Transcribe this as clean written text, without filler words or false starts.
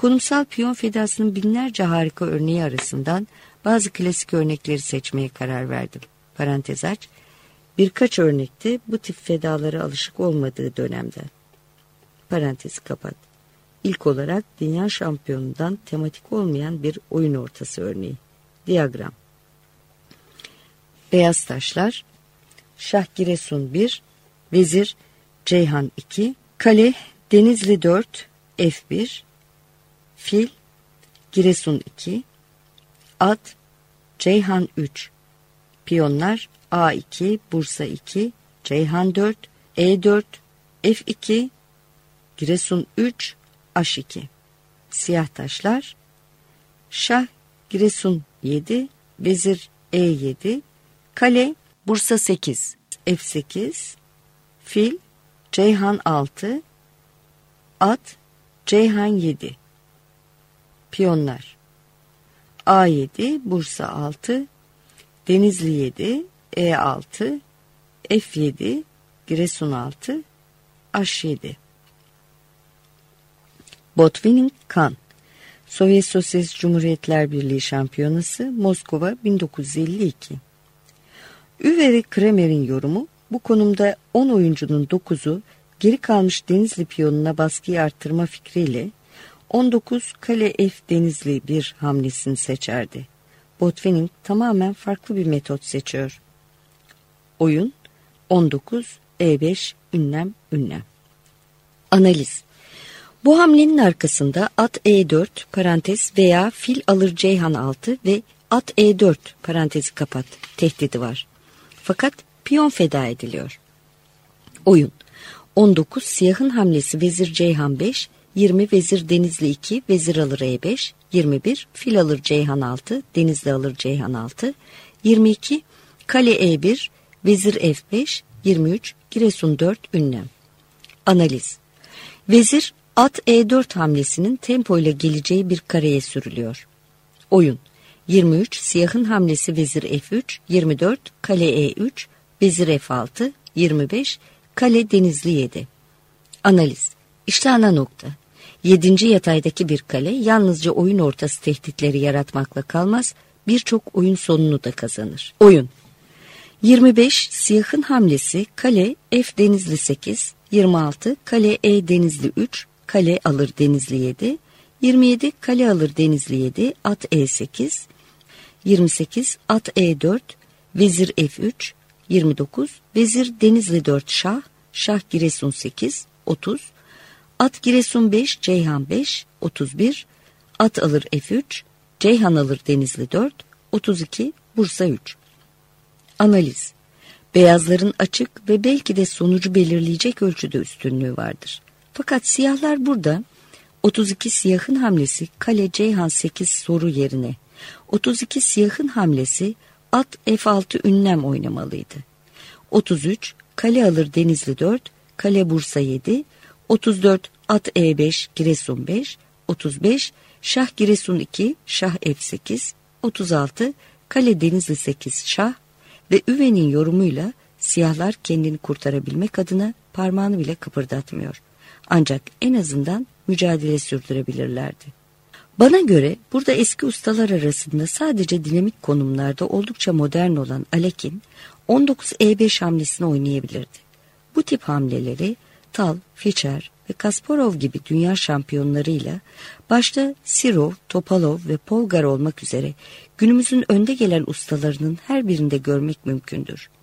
Konumsal piyon fedasının binlerce harika örneği arasından bazı klasik örnekleri seçmeye karar verdim. Parantez aç. Birkaç örnekte bu tip fedalara alışık olmadığı dönemden. Parantezi kapat. İlk olarak dünya şampiyonundan tematik olmayan bir oyun ortası örneği. Diyagram. Beyaz taşlar. Şah Giresun 1, Vezir Ceyhan 2, Kale Denizli 4, F1, Fil Giresun 2, At Ceyhan 3, Piyonlar A2, Bursa 2, Ceyhan 4, E4, F2, Giresun 3, H2. Siyah taşlar. Şah Giresun 7, Vezir E7, Kale Bursa 8, F8, Fil Ceyhan 6, At Ceyhan 7. Piyonlar A7, Bursa 6, Denizli 7, E6, F7, Giresun 6, H7. Botvinnik Kan, Sovyet Sosyalist Cumhuriyetler Birliği Şampiyonası, Moskova 1952. Üve ve Kremer'in yorumu, bu konumda 10 oyuncunun 9'u geri kalmış Denizli piyonuna baskıyı arttırma fikriyle 19 Kale F Denizli 1 hamlesini seçerdi. Botvinnik tamamen farklı bir metot seçiyor. Oyun 19 E5 ünlem ünlem. Analiz. Bu hamlenin arkasında at E4 parantez veya fil alır Ceyhan 6 ve at E4 parantezi kapat tehdidi var. Fakat piyon feda ediliyor. Oyun 19 siyahın hamlesi Vezir Ceyhan 5, 20 Vezir Denizli 2, Vezir alır E5, 21 fil alır Ceyhan 6, Denizli alır Ceyhan 6, 22 Kale E1, Vezir F5, 23 Giresun 4 ünlem. Analiz. Vezir at E4 hamlesinin tempoyla geleceği bir kareye sürülüyor. Oyun 23 siyahın hamlesi Vezir F3, 24 Kale E3, Vezir F6, 25 Kale Denizli 7. Analiz. İşte ana nokta. 7. yataydaki bir kale yalnızca oyun ortası tehditleri yaratmakla kalmaz, birçok oyun sonunu da kazanır. Oyun 25 siyahın hamlesi Kale F Denizli 8, 26 Kale E Denizli 3, Kale alır Denizli 7, 27 Kale alır Denizli 7, at E8, 28 at E4, Vezir F3, 29 Vezir Denizli 4 Şah, Şah Giresun 8, 30 at Giresun 5, Ceyhan 5, 31 at alır F3, Ceyhan alır Denizli 4, 32 Bursa 3. Analiz. Beyazların açık ve belki de sonucu belirleyecek ölçüde üstünlüğü vardır. Fakat siyahlar burada 32 siyahın hamlesi Kale Ceyhan 8 soru yerine 32 siyahın hamlesi at F6 ünlem oynamalıydı. 33 Kale alır Denizli 4, Kale Bursa 7, 34 at E5 Giresun 5, 35 Şah Giresun 2, Şah F8, 36 Kale Denizli 8 Şah ve Üve'nin yorumuyla siyahlar kendini kurtarabilmek adına parmağını bile kıpırdatmıyor. Ancak en azından mücadele sürdürebilirlerdi. Bana göre burada eski ustalar arasında sadece dinamik konumlarda oldukça modern olan Alekin 19 E5 hamlesini oynayabilirdi. Bu tip hamleleri Tal, Fischer ve Kasparov gibi dünya şampiyonlarıyla başta Sirov, Topalov ve Polgar olmak üzere günümüzün önde gelen ustalarının her birinde görmek mümkündür.